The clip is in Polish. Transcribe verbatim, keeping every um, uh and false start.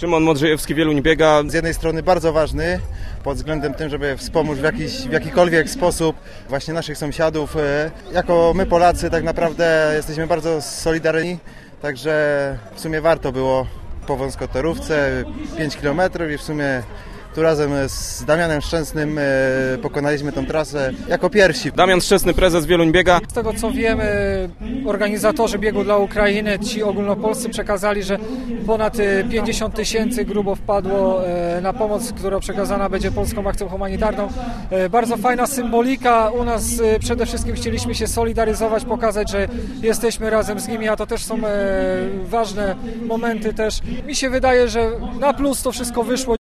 Szymon Modrzejewski, Wieluń biega. Z jednej strony bardzo ważny pod względem tym, żeby wspomóc w, jakiś, w jakikolwiek sposób właśnie naszych sąsiadów. Jako my Polacy tak naprawdę jesteśmy bardzo solidarni, także w sumie warto było po wąskotorówce pięć kilometrów i w sumie tu razem z Damianem Szczęsnym pokonaliśmy tą trasę jako pierwsi. Damian Szczęsny, prezes Wieluń biega. Z tego co wiemy, organizatorzy biegu dla Ukrainy, ci ogólnopolscy przekazali, że ponad pięćdziesiąt tysięcy grubo wpadło na pomoc, która przekazana będzie Polską Akcją Humanitarną. Bardzo fajna symbolika. U nas przede wszystkim chcieliśmy się solidaryzować, pokazać, że jesteśmy razem z nimi, a to też są ważne momenty też. Mi się wydaje, że na plus to wszystko wyszło.